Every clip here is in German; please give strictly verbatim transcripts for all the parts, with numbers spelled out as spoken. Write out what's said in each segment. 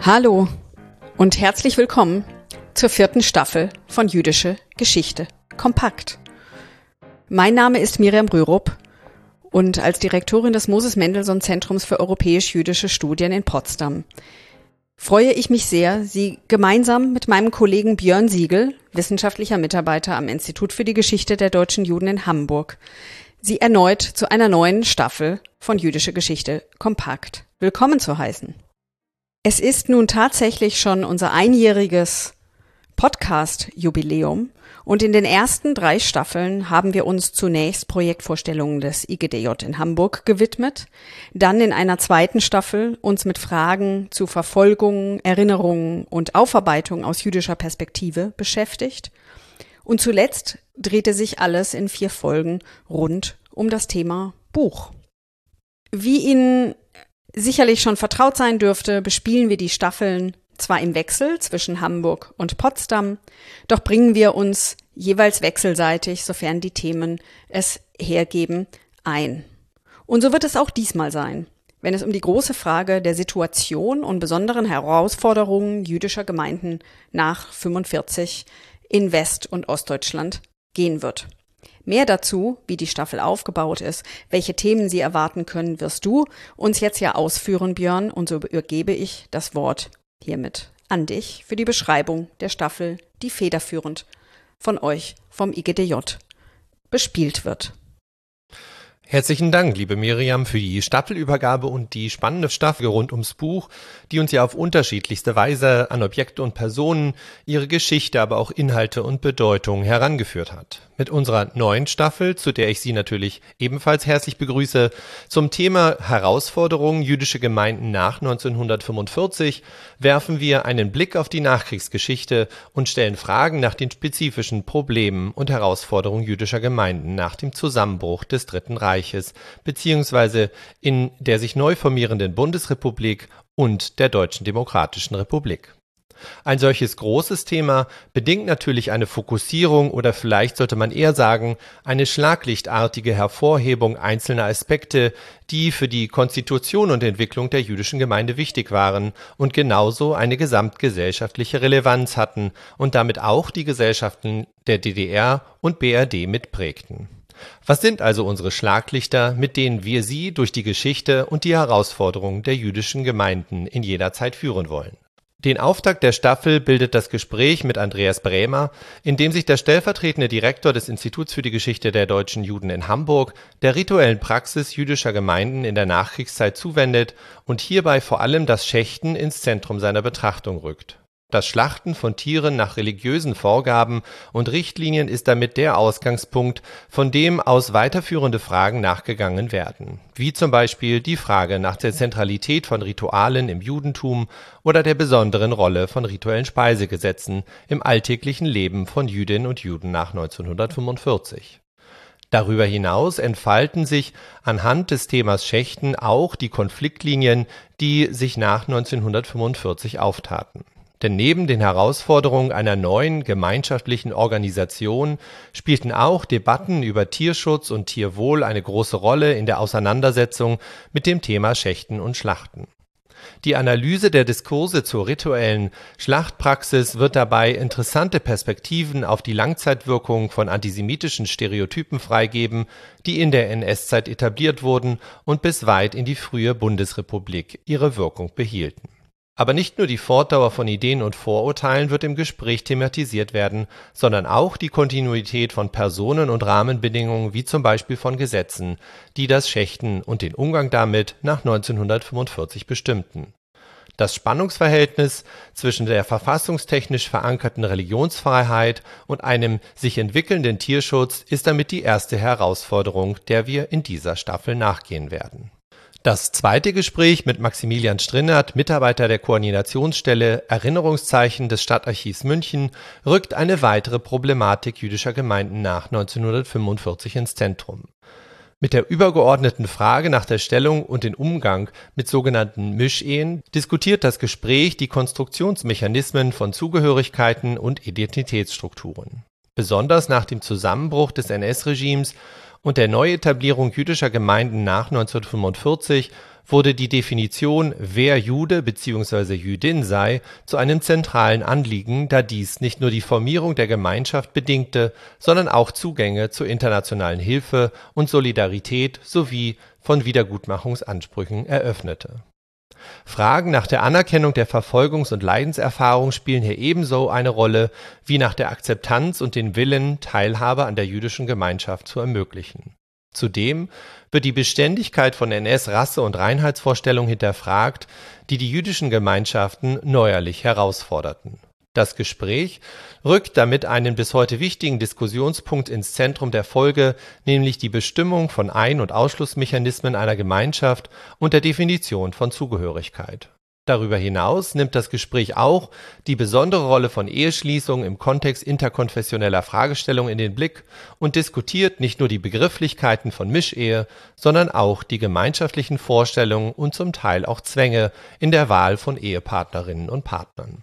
Hallo und herzlich willkommen zur vierten Staffel von Jüdische Geschichte kompakt. Mein Name ist Miriam Rürup und als Direktorin des Moses-Mendelssohn-Zentrums für europäisch-jüdische Studien in Potsdam freue ich mich sehr, Sie gemeinsam mit meinem Kollegen Björn Siegel, wissenschaftlicher Mitarbeiter am Institut für die Geschichte der deutschen Juden in Hamburg, Sie erneut zu einer neuen Staffel von Jüdische Geschichte kompakt willkommen zu heißen. Es ist nun tatsächlich schon unser einjähriges Podcast-Jubiläum und in den ersten drei Staffeln haben wir uns zunächst Projektvorstellungen des I G D J in Hamburg gewidmet, dann in einer zweiten Staffel uns mit Fragen zu Verfolgung, Erinnerungen und Aufarbeitung aus jüdischer Perspektive beschäftigt und zuletzt drehte sich alles in vier Folgen rund um das Thema Buch. Wie Ihnen sicherlich schon vertraut sein dürfte, bespielen wir die Staffeln zwar im Wechsel zwischen Hamburg und Potsdam, doch bringen wir uns jeweils wechselseitig, sofern die Themen es hergeben, ein. Und so wird es auch diesmal sein, wenn es um die große Frage der Situation und besonderen Herausforderungen jüdischer Gemeinden nach fünfundvierzig in West- und Ostdeutschland gehen wird. Mehr dazu, wie die Staffel aufgebaut ist, welche Themen Sie erwarten können, wirst du uns jetzt ja ausführen, Björn, und so übergebe ich das Wort hiermit an dich für die Beschreibung der Staffel, die federführend von euch vom I G D J bespielt wird. Herzlichen Dank, liebe Miriam, für die Staffelübergabe und die spannende Staffel rund ums Buch, die uns ja auf unterschiedlichste Weise an Objekte und Personen, ihre Geschichte, aber auch Inhalte und Bedeutung herangeführt hat. Mit unserer neuen Staffel, zu der ich Sie natürlich ebenfalls herzlich begrüße, zum Thema Herausforderungen jüdische Gemeinden nach neunzehnhundertfünfundvierzig, werfen wir einen Blick auf die Nachkriegsgeschichte und stellen Fragen nach den spezifischen Problemen und Herausforderungen jüdischer Gemeinden nach dem Zusammenbruch des Dritten Reiches beziehungsweise in der sich neu formierenden Bundesrepublik und der Deutschen Demokratischen Republik. Ein solches großes Thema bedingt natürlich eine Fokussierung oder vielleicht sollte man eher sagen, eine schlaglichtartige Hervorhebung einzelner Aspekte, die für die Konstitution und Entwicklung der jüdischen Gemeinde wichtig waren und genauso eine gesamtgesellschaftliche Relevanz hatten und damit auch die Gesellschaften der D D R und B R D mitprägten. Was sind also unsere Schlaglichter, mit denen wir Sie durch die Geschichte und die Herausforderungen der jüdischen Gemeinden in jeder Zeit führen wollen? Den Auftakt der Staffel bildet das Gespräch mit Andreas Brämer, in dem sich der stellvertretende Direktor des Instituts für die Geschichte der deutschen Juden in Hamburg der rituellen Praxis jüdischer Gemeinden in der Nachkriegszeit zuwendet und hierbei vor allem das Schächten ins Zentrum seiner Betrachtung rückt. Das Schlachten von Tieren nach religiösen Vorgaben und Richtlinien ist damit der Ausgangspunkt, von dem aus weiterführende Fragen nachgegangen werden, wie zum Beispiel die Frage nach der Zentralität von Ritualen im Judentum oder der besonderen Rolle von rituellen Speisegesetzen im alltäglichen Leben von Jüdinnen und Juden nach neunzehnhundertfünfundvierzig. Darüber hinaus entfalten sich anhand des Themas Schächten auch die Konfliktlinien, die sich nach neunzehnhundertfünfundvierzig auftaten. Denn neben den Herausforderungen einer neuen gemeinschaftlichen Organisation spielten auch Debatten über Tierschutz und Tierwohl eine große Rolle in der Auseinandersetzung mit dem Thema Schächten und Schlachten. Die Analyse der Diskurse zur rituellen Schlachtpraxis wird dabei interessante Perspektiven auf die Langzeitwirkung von antisemitischen Stereotypen freigeben, die in der N S-Zeit etabliert wurden und bis weit in die frühe Bundesrepublik ihre Wirkung behielten. Aber nicht nur die Fortdauer von Ideen und Vorurteilen wird im Gespräch thematisiert werden, sondern auch die Kontinuität von Personen und Rahmenbedingungen wie zum Beispiel von Gesetzen, die das Schächten und den Umgang damit nach neunzehnhundertfünfundvierzig bestimmten. Das Spannungsverhältnis zwischen der verfassungstechnisch verankerten Religionsfreiheit und einem sich entwickelnden Tierschutz ist damit die erste Herausforderung, der wir in dieser Staffel nachgehen werden. Das zweite Gespräch mit Maximilian Strinnert, Mitarbeiter der Koordinationsstelle Erinnerungszeichen des Stadtarchivs München, rückt eine weitere Problematik jüdischer Gemeinden nach neunzehnhundertfünfundvierzig ins Zentrum. Mit der übergeordneten Frage nach der Stellung und den Umgang mit sogenannten Mischehen diskutiert das Gespräch die Konstruktionsmechanismen von Zugehörigkeiten und Identitätsstrukturen. Besonders nach dem Zusammenbruch des N S-Regimes und der Neuetablierung jüdischer Gemeinden nach neunzehnhundertfünfundvierzig wurde die Definition, wer Jude bzw. Jüdin sei, zu einem zentralen Anliegen, da dies nicht nur die Formierung der Gemeinschaft bedingte, sondern auch Zugänge zur internationalen Hilfe und Solidarität sowie von Wiedergutmachungsansprüchen eröffnete. Fragen nach der Anerkennung der Verfolgungs- und Leidenserfahrung spielen hier ebenso eine Rolle wie nach der Akzeptanz und den Willen, Teilhabe an der jüdischen Gemeinschaft zu ermöglichen. Zudem wird die Beständigkeit von N S-Rasse- und Reinheitsvorstellungen hinterfragt, die die jüdischen Gemeinschaften neuerlich herausforderten. Das Gespräch rückt damit einen bis heute wichtigen Diskussionspunkt ins Zentrum der Folge, nämlich die Bestimmung von Ein- und Ausschlussmechanismen einer Gemeinschaft und der Definition von Zugehörigkeit. Darüber hinaus nimmt das Gespräch auch die besondere Rolle von Eheschließungen im Kontext interkonfessioneller Fragestellungen in den Blick und diskutiert nicht nur die Begrifflichkeiten von Mischehe, sondern auch die gemeinschaftlichen Vorstellungen und zum Teil auch Zwänge in der Wahl von Ehepartnerinnen und Partnern.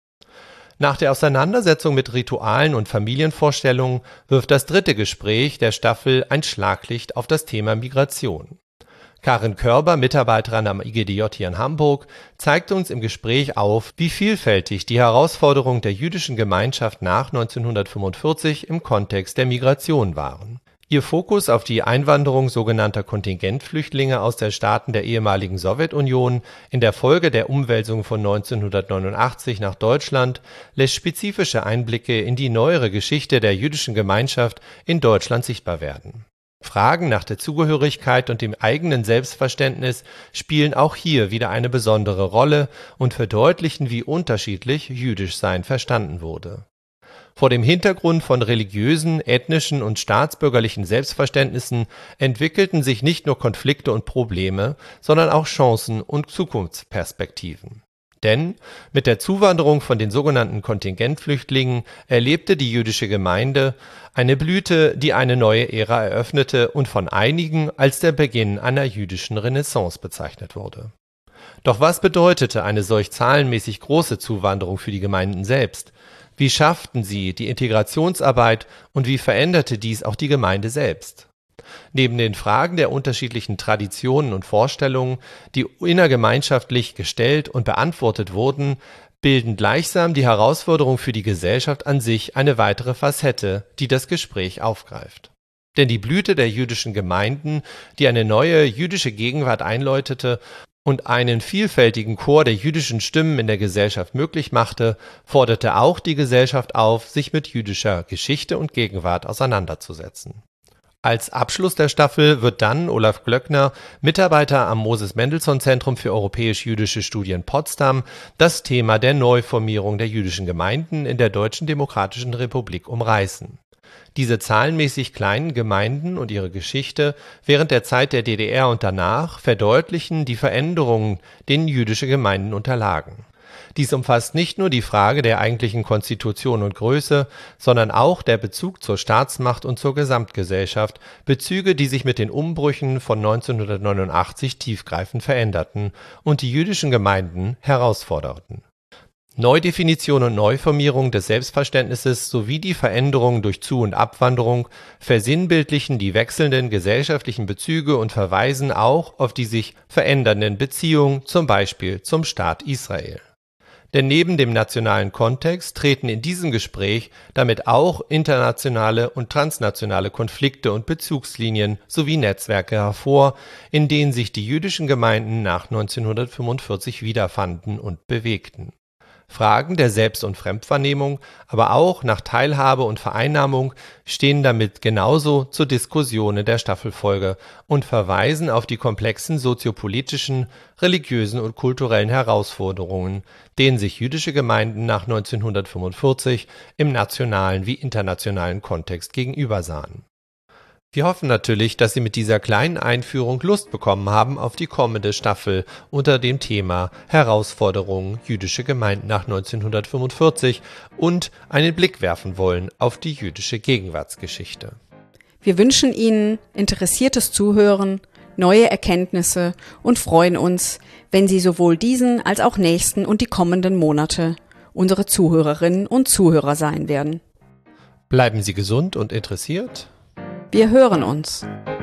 Nach der Auseinandersetzung mit Ritualen und Familienvorstellungen wirft das dritte Gespräch der Staffel ein Schlaglicht auf das Thema Migration. Karin Körber, Mitarbeiterin am I G D J hier in Hamburg, zeigt uns im Gespräch auf, wie vielfältig die Herausforderungen der jüdischen Gemeinschaft nach neunzehnhundertfünfundvierzig im Kontext der Migration waren. Ihr Fokus auf die Einwanderung sogenannter Kontingentflüchtlinge aus den Staaten der ehemaligen Sowjetunion in der Folge der Umwälzung von neunzehnhundertneunundachtzig nach Deutschland lässt spezifische Einblicke in die neuere Geschichte der jüdischen Gemeinschaft in Deutschland sichtbar werden. Fragen nach der Zugehörigkeit und dem eigenen Selbstverständnis spielen auch hier wieder eine besondere Rolle und verdeutlichen, wie unterschiedlich jüdisch sein verstanden wurde. Vor dem Hintergrund von religiösen, ethnischen und staatsbürgerlichen Selbstverständnissen entwickelten sich nicht nur Konflikte und Probleme, sondern auch Chancen und Zukunftsperspektiven. Denn mit der Zuwanderung von den sogenannten Kontingentflüchtlingen erlebte die jüdische Gemeinde eine Blüte, die eine neue Ära eröffnete und von einigen als der Beginn einer jüdischen Renaissance bezeichnet wurde. Doch was bedeutete eine solch zahlenmäßig große Zuwanderung für die Gemeinden selbst? Wie schafften sie die Integrationsarbeit und wie veränderte dies auch die Gemeinde selbst? Neben den Fragen der unterschiedlichen Traditionen und Vorstellungen, die innergemeinschaftlich gestellt und beantwortet wurden, bilden gleichsam die Herausforderung für die Gesellschaft an sich eine weitere Facette, die das Gespräch aufgreift. Denn die Blüte der jüdischen Gemeinden, die eine neue jüdische Gegenwart einläutete und einen vielfältigen Chor der jüdischen Stimmen in der Gesellschaft möglich machte, forderte auch die Gesellschaft auf, sich mit jüdischer Geschichte und Gegenwart auseinanderzusetzen. Als Abschluss der Staffel wird dann Olaf Glöckner, Mitarbeiter am Moses-Mendelssohn-Zentrum für europäisch-jüdische Studien Potsdam, das Thema der Neuformierung der jüdischen Gemeinden in der Deutschen Demokratischen Republik umreißen. Diese zahlenmäßig kleinen Gemeinden und ihre Geschichte während der Zeit der D D R und danach verdeutlichen die Veränderungen, denen jüdische Gemeinden unterlagen. Dies umfasst nicht nur die Frage der eigentlichen Konstitution und Größe, sondern auch der Bezug zur Staatsmacht und zur Gesamtgesellschaft, Bezüge, die sich mit den Umbrüchen von neunzehnhundertneunundachtzig tiefgreifend veränderten und die jüdischen Gemeinden herausforderten. Neudefinition und Neuformierung des Selbstverständnisses sowie die Veränderung durch Zu- und Abwanderung versinnbildlichen die wechselnden gesellschaftlichen Bezüge und verweisen auch auf die sich verändernden Beziehungen, zum Beispiel zum Staat Israel. Denn neben dem nationalen Kontext treten in diesem Gespräch damit auch internationale und transnationale Konflikte und Bezugslinien sowie Netzwerke hervor, in denen sich die jüdischen Gemeinden nach neunzehnhundertfünfundvierzig wiederfanden und bewegten. Fragen der Selbst- und Fremdwahrnehmung, aber auch nach Teilhabe und Vereinnahmung stehen damit genauso zur Diskussion in der Staffelfolge und verweisen auf die komplexen soziopolitischen, religiösen und kulturellen Herausforderungen, denen sich jüdische Gemeinden nach neunzehnhundertfünfundvierzig im nationalen wie internationalen Kontext gegenübersahen. Wir hoffen natürlich, dass Sie mit dieser kleinen Einführung Lust bekommen haben auf die kommende Staffel unter dem Thema Herausforderungen jüdische Gemeinden nach neunzehnhundertfünfundvierzig und einen Blick werfen wollen auf die jüdische Gegenwartsgeschichte. Wir wünschen Ihnen interessiertes Zuhören, neue Erkenntnisse und freuen uns, wenn Sie sowohl diesen als auch nächsten und die kommenden Monate unsere Zuhörerinnen und Zuhörer sein werden. Bleiben Sie gesund und interessiert. Wir hören uns.